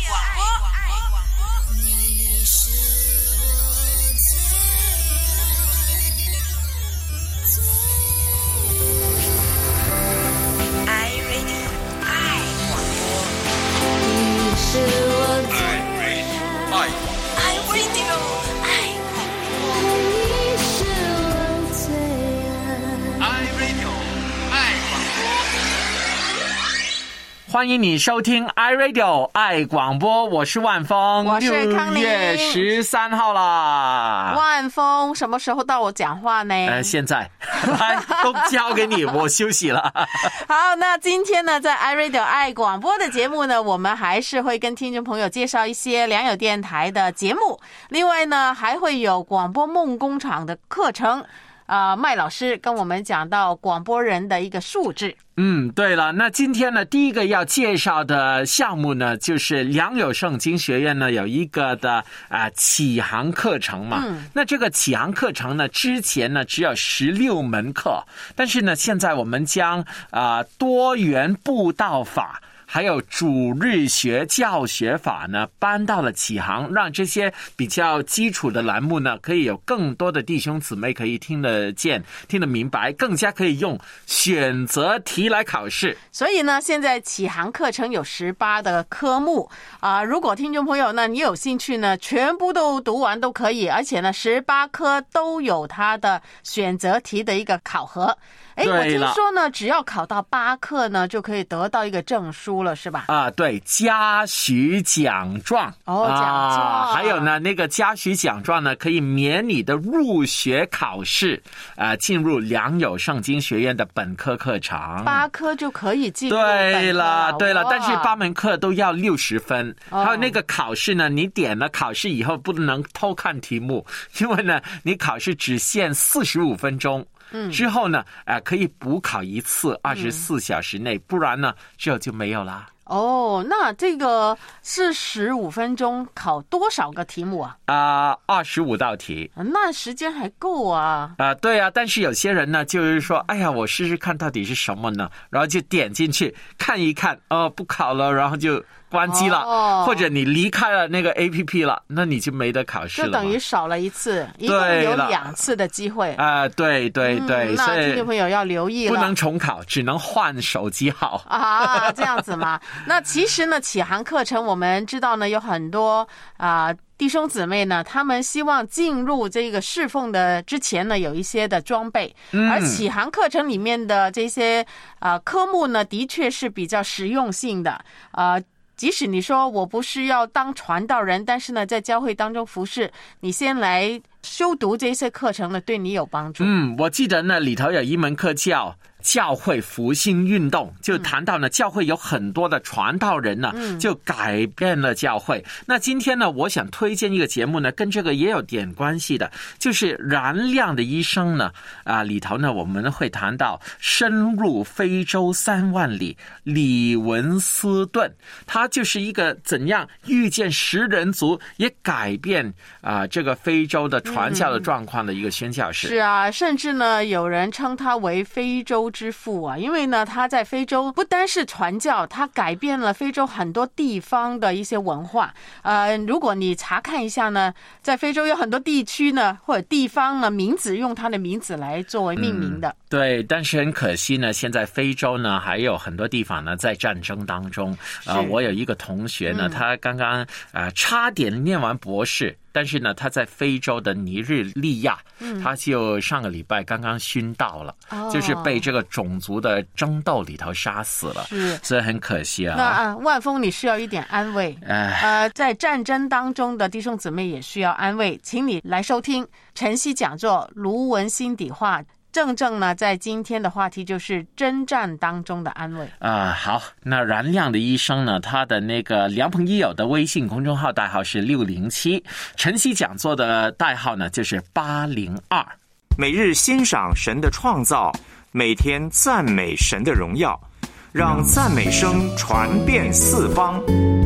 欢迎你收听 iRadio 爱广播，我是万峰， 我是康宁。 6月13号啦。 万峰，什么时候到我讲话呢？ 现在来都交给你，我休息了。 好，那今天呢，在 iRadio 爱广播的节目呢，我们还是会跟听众朋友介绍一些良友电台的节目，另外呢，还会有广播梦工厂的课程。麦老师跟我们讲到广播人的一个素质。 对了，那今天呢，第一个要介绍的项目呢，就是良友圣经学院呢有一个的启航课程嘛。那这个启航课程呢，之前呢只有16门课，但是呢，现在我们将多元布道法还有主日学教学法呢搬到了启航，让这些比较基础的栏目呢可以有更多的弟兄姊妹可以听得见听得明白，更加可以用选择题来考试。 所以呢，现在启航课程有18的科目如果听众朋友呢你有兴趣呢，全部都读完都可以，而且呢18科都有它的选择题的一个考核。我听说呢，只要考到8科呢，就可以得到一个证书了，是吧？ 对，嘉许奖状。 奖状。 还有呢，那个嘉许奖状呢，可以免你的入学考试，进入良友圣经学院的本科课程。 8科就可以进入本科了。 对了，但是8门课都要60分。还有那个考试呢，你点了考试以后不能偷看题目，因为呢，你考试只限45分钟。之后呢，可以补考一次，24小时内，不然呢，之后就没有啦。 那这个是15分钟，考多少个题目啊 ？25道题。 那时间还够啊。 对啊，但是有些人呢，就是说，哎呀，我试试看到底是什么呢？然后就点进去看一看，不考了，然后就关机了，或者你离开了那个 APP 了，那你就没得考试了， 就等于少了一次，一共有2次的机会。 对， 那听众朋友要留意了， 不能重考，只能换手机号这样子嘛。那其实呢，启航课程我们知道呢，有很多弟兄姊妹呢，他们希望进入这个侍奉的之前呢，有一些的装备，而启航课程里面的这些科目呢，的确是比较实用性的。即使你说我不是要当传道人，但是呢，在教会当中服侍，你先来修读这些课程呢，对你有帮助。 我记得呢，里头有一门课叫教会复兴运动，就谈到呢，教会有很多的传道人呢，就改变了教会。那今天呢，我想推荐一个节目呢，跟这个也有点关系的，就是燃亮的一生呢，里头呢，我们会谈到深入非洲3万里，李文斯顿，他就是一个怎样遇见食人族，也改变这个非洲的传教的状况的一个宣教士。 是啊，甚至呢，有人称他为非洲之父因为呢，他在非洲不单是传教，他改变了非洲很多地方的一些文化。如果你查看一下呢，在非洲有很多地区呢，或者地方呢，名字用他的名字来作为命名的。 对，但是很可惜呢，现在非洲呢还有很多地方呢在战争当中。我有一个同学呢，他刚刚差点念完博士。但是呢，他在非洲的尼日利亚，他就上个礼拜刚刚殉道了，就是被这个种族的争斗里头杀死了，所以很可惜啊。 那万峰，你需要一点安慰。在战争当中的弟兄姊妹也需要安慰，请你来收听晨曦讲座卢文心底话。正呢，在今天的话题就是征战当中的安慰。 好，那燃亮的医生呢，他的那个良朋益友的微信公众号代号是607，晨曦讲座的代号呢就是802。 每日欣赏神的创造，每天赞美神的荣耀，让赞美声传遍四方。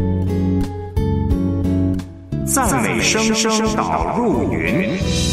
赞美声声导入云。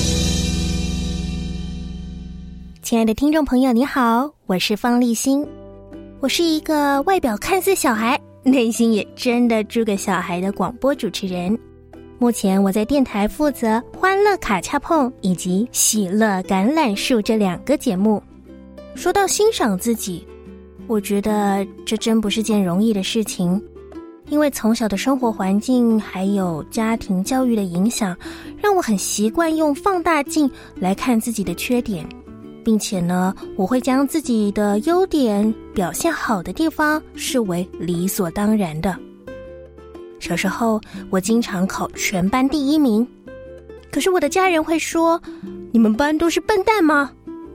亲爱的听众朋友你好，我是方立新。我是一个外表看似小孩， 内心也真的住个小孩的广播主持人。目前我在电台负责欢乐卡恰碰以及喜乐橄榄树这2个节目。说到欣赏自己，我觉得这真不是件容易的事情，因为从小的生活环境还有家庭教育的影响，让我很习惯用放大镜来看自己的缺点，并且呢，我会将自己的优点、表现好的地方视为理所当然的。小时候，我经常考全班第1名，可是我的家人会说：“你们班都是笨蛋吗？”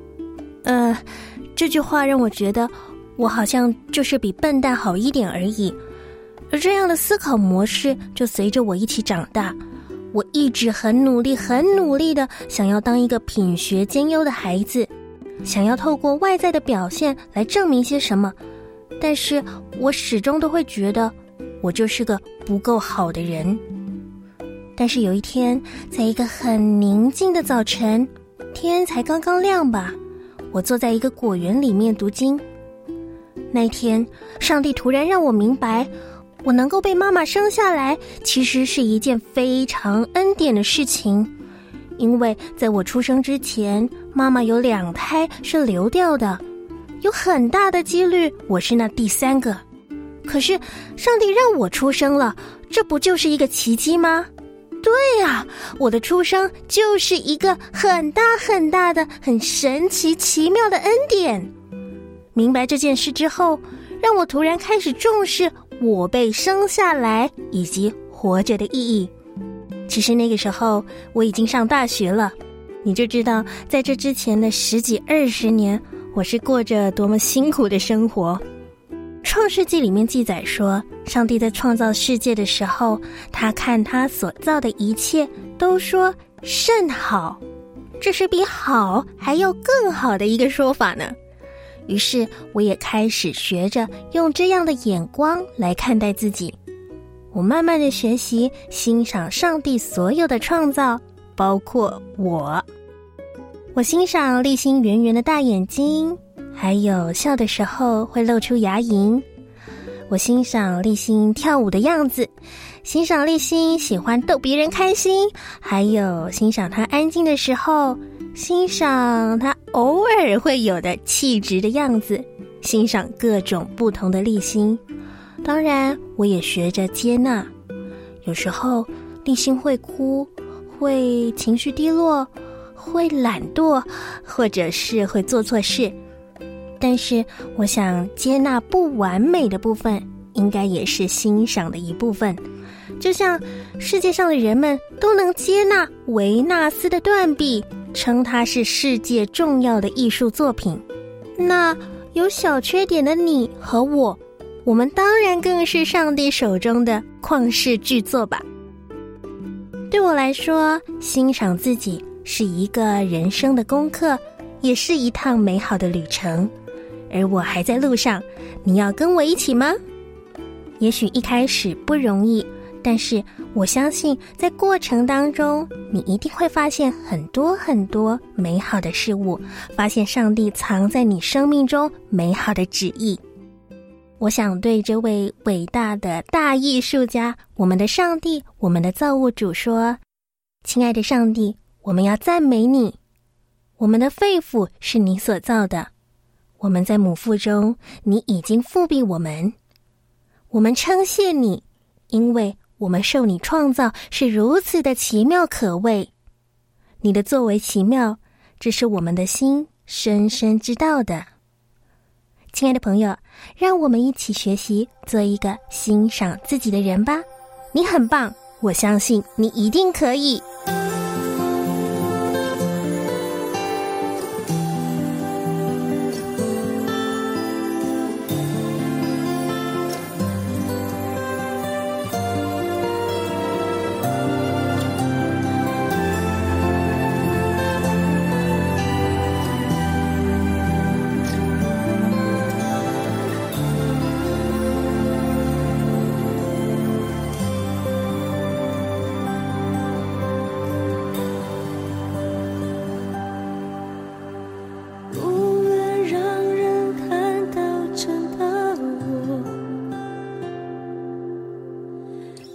这句话让我觉得我好像就是比笨蛋好一点而已。而这样的思考模式就随着我一起长大。我一直很努力的想要当一个品学兼优的孩子，想要透过外在的表现来证明些什么，但是我始终都会觉得我就是个不够好的人。但是有一天，在一个很宁静的早晨，天才刚刚亮吧，我坐在一个果园里面读经。那天，上帝突然让我明白，我能够被妈妈生下来，其实是一件非常恩典的事情。因为在我出生之前，妈妈有2胎是流掉的，有很大的几率我是那第3个。可是上帝让我出生了，这不就是一个奇迹吗？对啊，我的出生就是一个很大很大的、很神奇奇妙的恩典。明白这件事之后，让我突然开始重视我被生下来以及活着的意义。其实那个时候我已经上大学了，你就知道在这之前的10几20年，我是过着多么辛苦的生活。创世纪里面记载说，上帝在创造世界的时候，他看他所造的一切都说甚好，这是比好还要更好的一个说法呢。于是我也开始学着用这样的眼光来看待自己。我慢慢的学习欣赏上帝所有的创造，包括我。我欣赏立新圆圆的大眼睛，还有笑的时候会露出牙龈。我欣赏立新跳舞的样子，欣赏立新喜欢逗别人开心，还有欣赏他安静的时候，欣赏他偶尔会有的气质的样子，欣赏各种不同的立新。当然我也学着接纳，有时候立新会哭，会情绪低落，会懒惰，或者是会做错事，但是我想接纳不完美的部分应该也是欣赏的一部分。就像世界上的人们都能接纳维纳斯的断臂，称它是世界重要的艺术作品，那有小缺点的你和我们当然更是上帝手中的旷世巨作吧。对我来说，欣赏自己是一个人生的功课，也是一趟美好的旅程。而我还在路上，你要跟我一起吗？也许一开始不容易，但是我相信在过程当中，你一定会发现很多很多美好的事物，发现上帝藏在你生命中美好的旨意。我想对这位伟大的大艺术家，我们的上帝，我们的造物主说，亲爱的上帝，我们要赞美你，我们的肺腑是你所造的，我们在母腹中，你已经复庇我们称谢你，因为我们受你创造是如此的奇妙可畏，你的作为奇妙，这是我们的心深深知道的。亲爱的朋友，让我们一起学习做一个欣赏自己的人吧。你很棒，我相信你一定可以。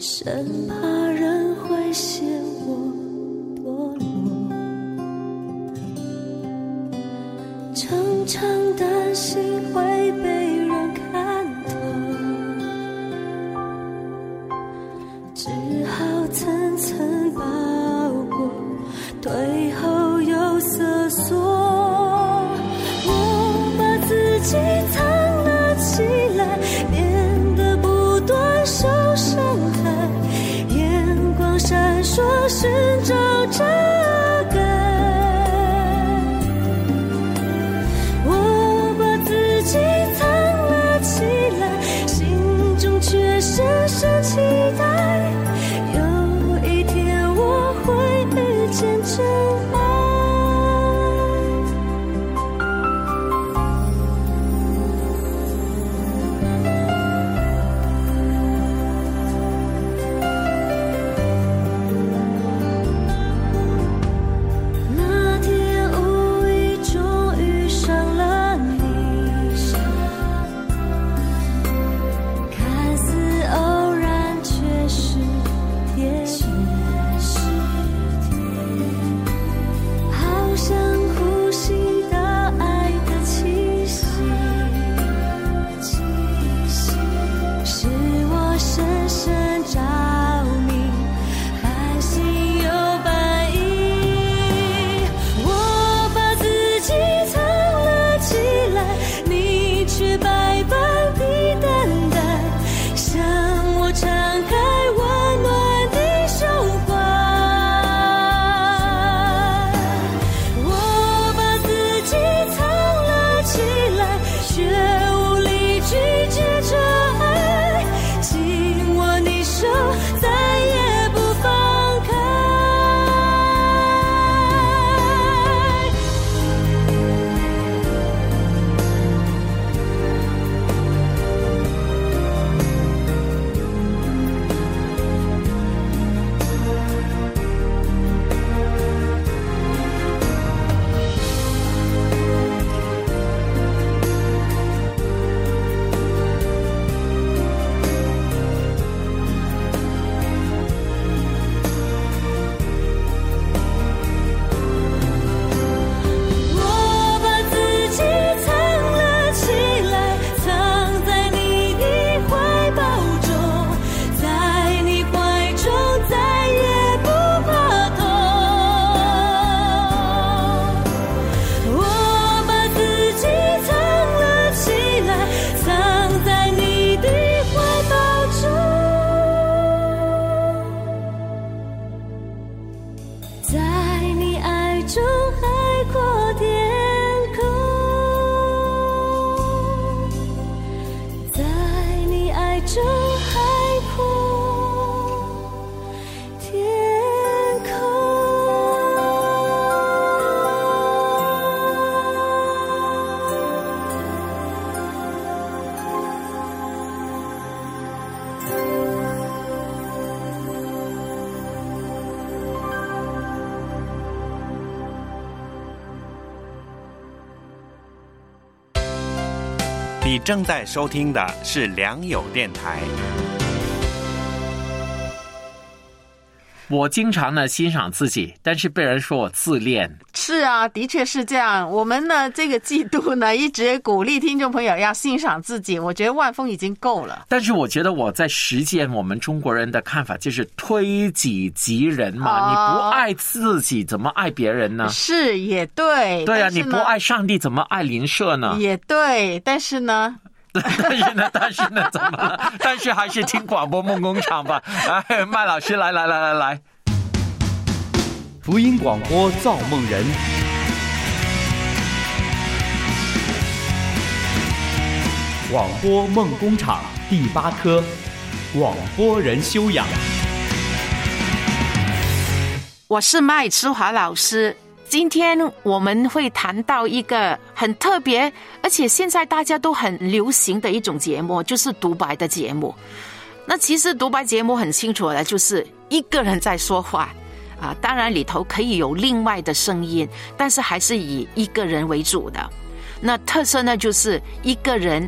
生怕人会嫌我堕落，常常担心会被人看透，只好层层包裹，退后又瑟缩。我把自己藏了起来，免得不断受伤害，眼光闪烁寻找遮盖。我把自己藏了起来，心中却深深期待，有一天我会遇见真爱。那天无意中遇上了你，看似偶然却是天意，好像呼吸到爱的气息，使我深深着迷，半信又半疑。我把自己藏了起来，你却百般地等待，向我敞开温暖的胸怀。我把自己藏了起来，却无力拒绝这爱，紧握你手，再也不放开。我把自己藏了起来，藏在你的怀抱中，在你怀中再也不怕痛。我把自己藏了起来，藏在你的怀抱中，在你爱中海阔天空，在你爱中海阔天空。 你正在收听的是良友电台。 我经常呢欣赏自己，但是被人说我自恋。 是啊，的确是这样。我们呢这个季度呢一直鼓励听众朋友要欣赏自己，我觉得万峰已经够了。 但是我觉得我在实践我们中国人的看法，就是推己及人嘛。你不爱自己，怎么爱别人呢？ 是，也对。 对啊，你不爱上帝，怎么爱邻舍呢？ 也对，但是呢， 但是呢，怎么了？但是还是听广播梦工厂吧。哎，麦老师，来， 福音广播造梦人，广播梦工厂第8科，广播人修养。 我是麦之华老师。今天我们会谈到一个很特别，而且现在大家都很流行的一种节目，就是独白的节目。那其实独白节目很清楚的，就是一个人在说话啊，当然里头可以有另外的声音，但是还是以一个人为主的。那特色呢，就是一个人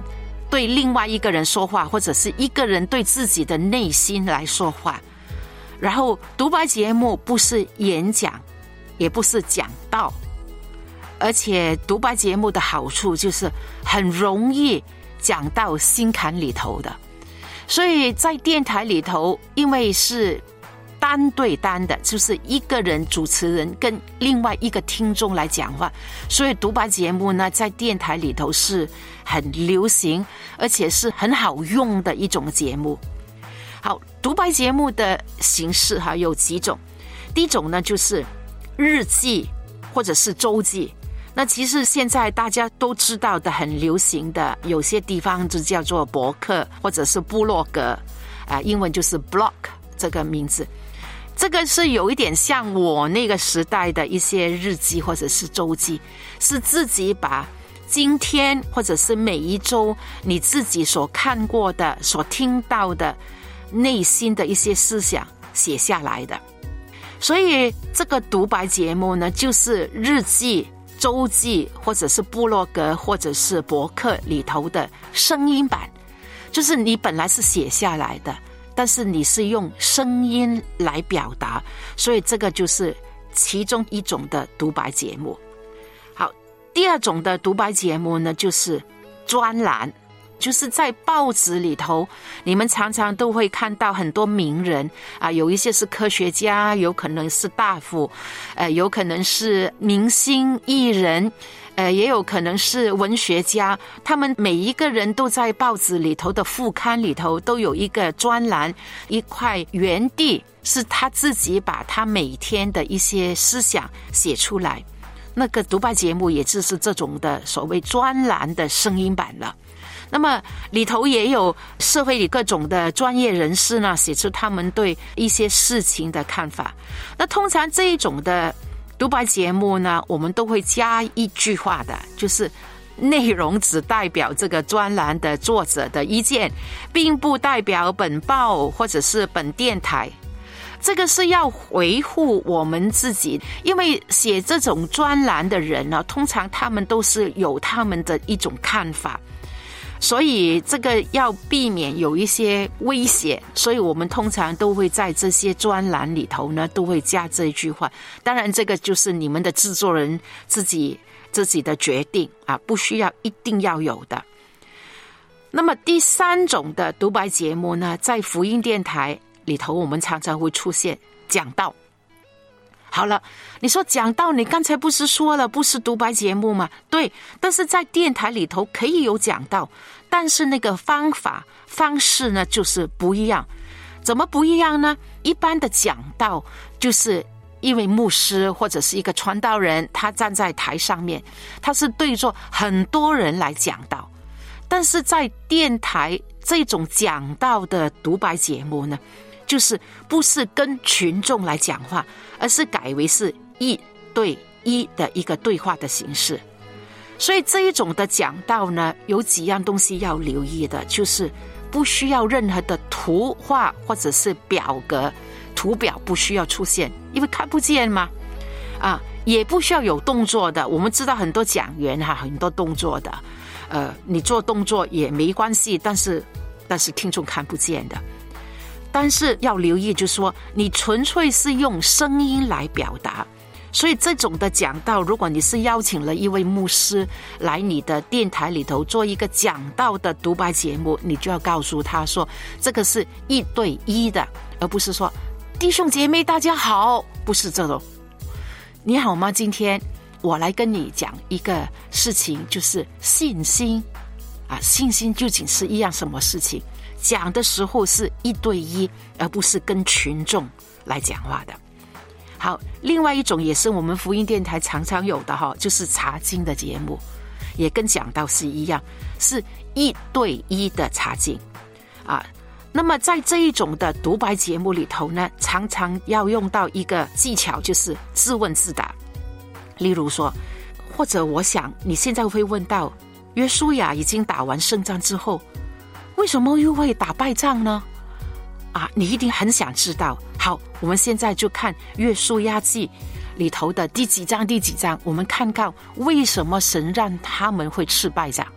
对另外一个人说话，或者是一个人对自己的内心来说话。然后独白节目不是演讲，也不是讲道，而且独白节目的好处就是很容易讲到心坎里头的。所以在电台里头，因为是单对单的，就是一个人主持人跟另外一个听众来讲话，所以独白节目呢在电台里头是很流行，而且是很好用的一种节目。好，独白节目的形式有几种。第一种呢就是日记或者是周记。那其实现在大家都知道的很流行的，有些地方就叫做博客或者是部落格，英文就是 blog 这个名字。这个是有一点像我那个时代的一些日记或者是周记，是自己把今天或者是每一周你自己所看过的、所听到的内心的一些思想写下来的。所以这个独白节目呢，就是日记、周记或者是部落格或者是博客里头的声音版，就是你本来是写下来的，但是你是用声音来表达，所以这个就是其中一种的独白节目。好，第二种的独白节目呢，就是专栏。就是在报纸里头，你们常常都会看到很多名人有一些是科学家，有可能是大夫，有可能是明星艺人，也有可能是文学家，他们每一个人都在报纸里头的副刊里头都有一个专栏，一块原地是他自己把他每天的一些思想写出来。那个独白节目也就是这种的所谓专栏的声音版了。那么里头也有社会里各种的专业人士呢，写出他们对一些事情的看法。那通常这一种的独白节目呢，我们都会加一句话的，就是内容只代表这个专栏的作者的意见，并不代表本报或者是本电台。这个是要维护我们自己，因为写这种专栏的人呢，通常他们都是有他们的一种看法，所以这个要避免有一些危险，所以我们通常都会在这些专栏里头呢，都会加这一句话。当然这个就是你们的制作人自己的决定不需要一定要有的。那么第三种的独白节目呢，在福音电台里头我们常常会出现讲道。好了，你说讲道，你刚才不是说了不是独白节目吗？对，但是在电台里头可以有讲道，但是那个方式呢就是不一样。怎么不一样呢？一般的讲道就是因为牧师或者是一个传道人，他站在台上面，他是对着很多人来讲道。但是在电台这种讲道的独白节目呢，就是不是跟群众来讲话，而是改为是一对一的一个对话的形式。所以这一种的讲道呢，有几样东西要留意的，就是不需要任何的图画或者是表格，图表不需要出现，因为看不见嘛。也不需要有动作的，我们知道很多讲员很多动作的，你做动作也没关系，但是听众看不见的。但是要留意，就是说你纯粹是用声音来表达，所以这种的讲道，如果你是邀请了一位牧师来你的电台里头做一个讲道的独白节目，你就要告诉他说这个是一对一的，而不是说弟兄姐妹大家好，不是这种。你好吗？今天我来跟你讲一个事情，就是信心信心究竟是一样什么事情？讲的时候是一对一，而不是跟群众来讲话的。好，另外一种也是我们福音电台常常有的就是查经的节目，也跟讲道是一样，是一对一的查经那么在这一种的独白节目里头呢，常常要用到一个技巧，就是自问自答。例如说，或者我想你现在会问到，约书亚已经打完胜仗之后，为什么又会打败仗呢？你一定很想知道。好，我们现在就看约书亚记里头的第几章，我们看到为什么神让他们会吃败仗。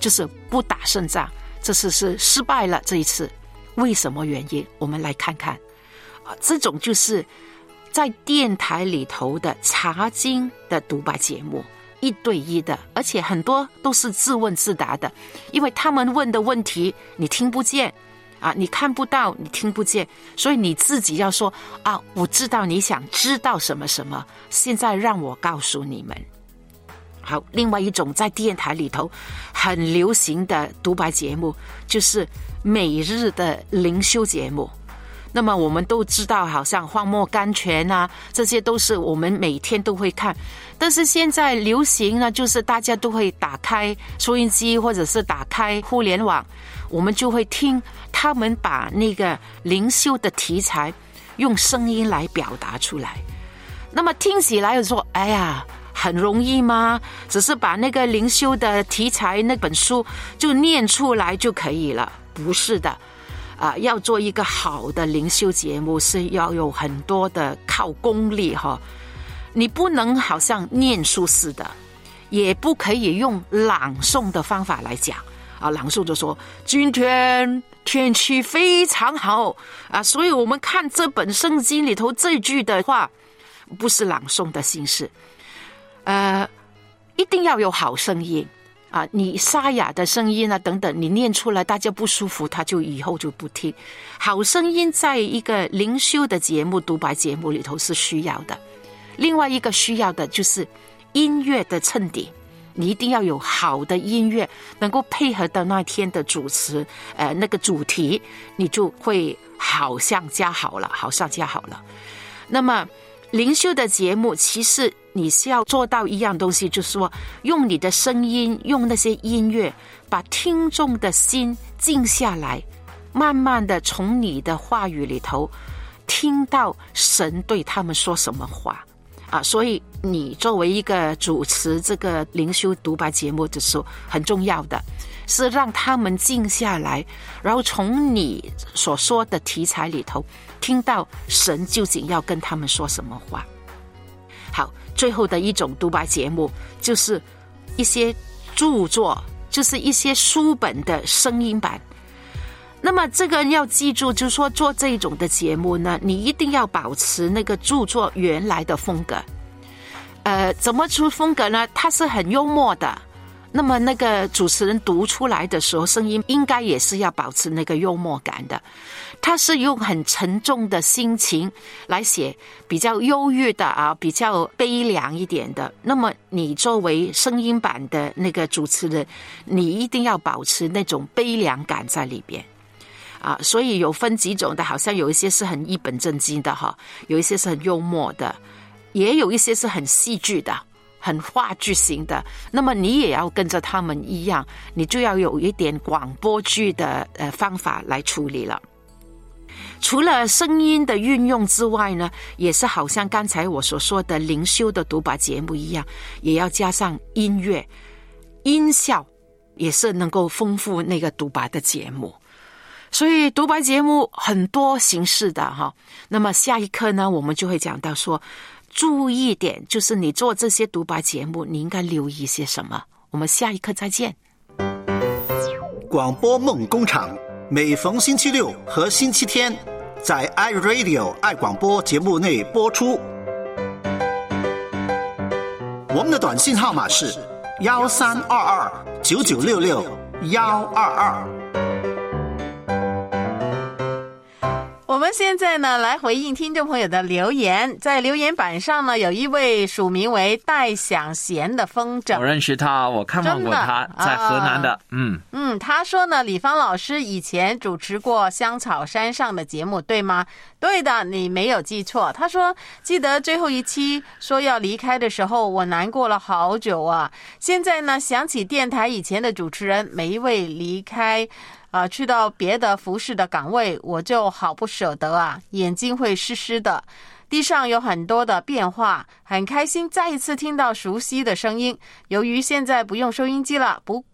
就是不打胜仗，这是失败了。这一次为什么原因？我们来看看这种就是在电台里头的查经的独白节目，1对1的，而且很多都是自问自答的，因为他们问的问题你听不见你看不到，你听不见，所以你自己要说我知道你想知道什么什么，现在让我告诉你们。好，另外一种在电台里头很流行的独白节目就是每日的灵修节目。那么我们都知道，好像荒漠甘泉这些都是我们每天都会看。但是现在流行呢，就是大家都会打开收音机或者是打开互联网，我们就会听他们把那个灵修的题材用声音来表达出来。那么听起来说，哎呀，很容易吗？只是把那个灵修的题材那本书就念出来就可以了？不是的。要做一个好的灵修节目是要有很多的靠功力你不能好像念书似的，也不可以用朗诵的方法来讲朗诵就说今天天气非常好所以我们看这本圣经里头这句的话，不是朗诵的形式。一定要有好声音你沙哑的声音等等，你念出来大家不舒服，他就以后就不听。好声音在一个灵修的节目独白节目里头是需要的。另外一个需要的就是音乐的衬底，你一定要有好的音乐能够配合到那天的主持那个主题，你就会好上加好了。那么灵修的节目其实你是要做到一样东西，就是说用你的声音，用那些音乐把听众的心静下来，慢慢的从你的话语里头听到神对他们说什么话所以你作为一个主持这个灵修独白节目的时候，很重要的是让他们静下来，然后从你所说的题材里头听到神究竟要跟他们说什么话。好，最后的一种独白节目就是一些著作，就是一些书本的声音版。那么这个要记住，就是说做这种的节目呢，你一定要保持那个著作原来的风格。怎么出风格呢？它是很幽默的，那么那个主持人读出来的时候，声音应该也是要保持那个幽默感的。他是用很沉重的心情来写比较忧郁的比较悲凉一点的。那么你作为声音版的那个主持人，你一定要保持那种悲凉感在里边所以有分几种的，好像有一些是很一本正经的有一些是很幽默的，也有一些是很戏剧的，很话剧型的。那么你也要跟着他们一样，你就要有一点广播剧的方法来处理了。除了声音的运用之外呢，也是好像刚才我所说的灵修的独白节目一样，也要加上音乐音效，也是能够丰富那个独白的节目。所以独白节目很多形式的那么下一课呢，我们就会讲到说注意点，就是你做这些独白节目你应该留意些什么。我们下一课再见。 广播梦工厂每逢星期六和星期天在 iRadio 爱广播节目内播出。我们的短信号码是13229966-122。 我们现在呢来回应听众朋友的留言，在留言板上呢有一位署名为戴享贤的风筝， 我认识他，我看望过他，在河南的。 他说呢，李芳老师以前主持过香草山上的节目，对吗？对的，你没有记错。他说记得最后一期说要离开的时候，我难过了好久现在呢想起电台以前的主持人，每一位离开去到别的服侍的岗位，我就好不舍得眼睛会湿湿的。地上有很多的变化，很开心再一次听到熟悉的声音。由于现在不用收音机了，不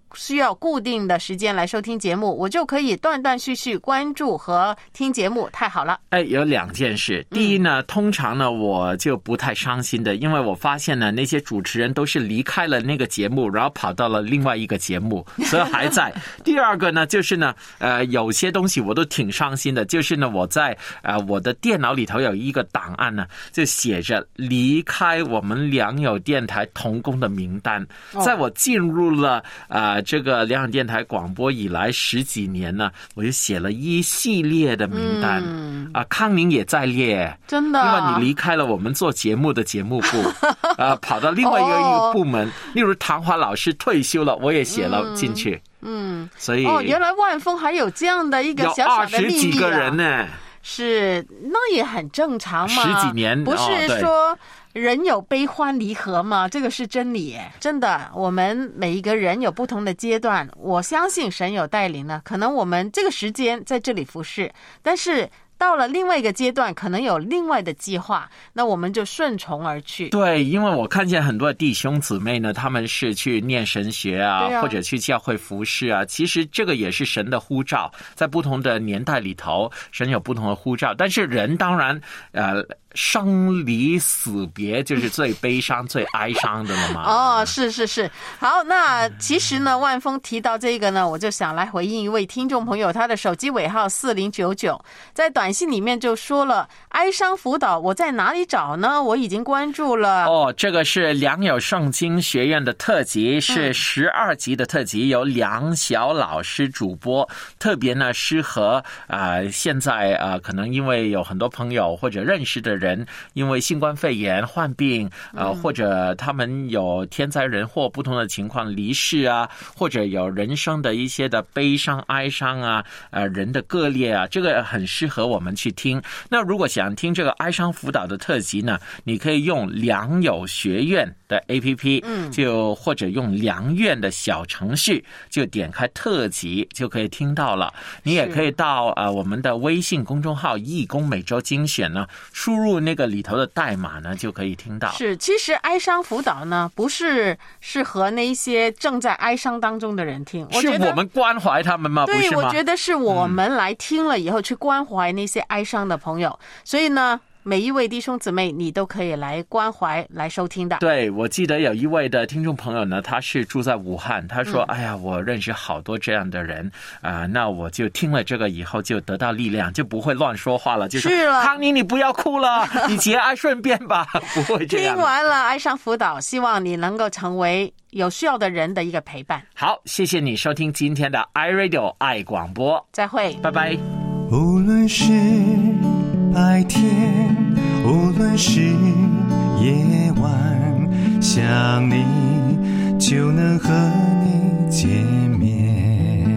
需要固定的时间来收听节目，我就可以断断续续关注和听节目，太好了。 有2件事。第一呢，通常呢我就不太伤心的，因为我发现呢那些主持人都是离开了那个节目，然后跑到了另外一个节目，所以还在。第二个呢，就是呢有些东西我都挺伤心的，就是呢我在我的电脑里头有一个档案呢，就写着离开我们良友电台同工的名单。在我进入了这个良友电台广播以来10几年呢，我就写了一系列的名单。康宁也在列， 真的， 因为你离开了我们做节目的节目部，跑到另外一个部门，例如唐华老师退休了，我也写了进去。所以原来万丰还有这样的一个小小的秘密有20几个人呢。 是，那也很正常嘛 ，10几年， 不是说人有悲欢离合嘛，这个是真理耶。真的，我们每一个人有不同的阶段，我相信神有带领呢。可能我们这个时间在这里服侍，但是到了另外一个阶段，可能有另外的计划，那我们就顺从而去。 对，因为我看见很多弟兄姊妹呢，他们是去念神学啊，或者去教会服侍啊。其实这个也是神的呼召，在不同的年代里头，神有不同的呼召。但是人当然生离死别就是最悲伤最哀伤的了嘛。 是。好，那其实呢，万峰提到这个呢，我就想来回应一位听众朋友，他的手机尾号4099，在短信里面就说了，哀伤辅导我在哪里找呢？我已经关注了。 这个是良友圣经学院的特辑，是12集的特辑，由梁晓老师主播，特别呢适合现在可能因为有很多朋友或者认识的人因为新冠肺炎患病，或者他们有天灾人祸不同的情况离世啊，或者有人生的一些的悲伤哀伤啊，人的各列啊，这个很适合我们去听。那如果想听这个哀伤辅导的特辑呢，你可以用良友学院的 APP，就或者用良院的小程序，就点开特辑就可以听到了。你也可以到我们的微信公众号义工每周精选呢，输入那个里头的代码呢，就可以听到。 是，其实哀伤辅导呢，不是适合那些正在哀伤当中的人听， 是我们关怀他们吗？ 对， 不是吗？ 我觉得是我们来听了以后去关怀那些哀伤的朋友，所以呢，每一位弟兄姊妹你都可以来关怀来收听的。 对，我记得有一位的听众朋友呢，他是住在武汉，他说哎呀，我认识好多这样的人那我就听了这个以后就得到力量，就不会乱说话了，就是了， 康妮你不要哭了，你节哀顺变吧，不会这样。 听完了哀伤辅导，希望你能够成为有需要的人的一个陪伴。 好，谢谢你收听今天的 iRadio 爱广播， 再会， 拜拜。 无论是白天，无论是夜晚，想你就能和你见面。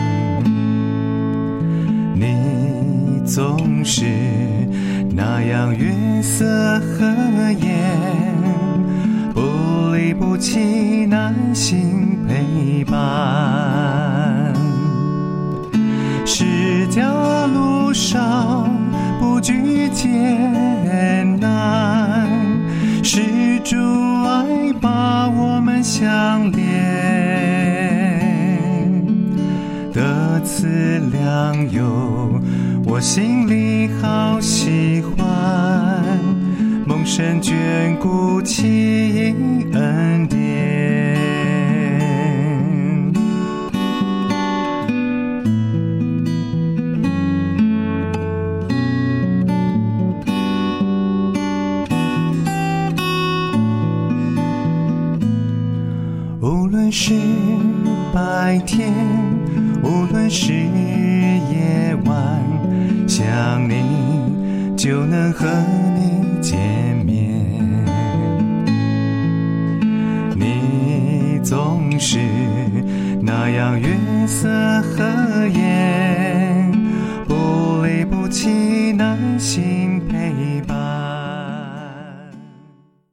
你总是那样月色和颜，不离不弃，耐心陪伴。是条路上不惧艰难，是主爱把我们相连，得此良友，我心里好喜欢，蒙神眷顾其恩典。无论是白天，无论是夜晚，想你就能和你见面。你总是那样月色和颜，不离不弃，耐心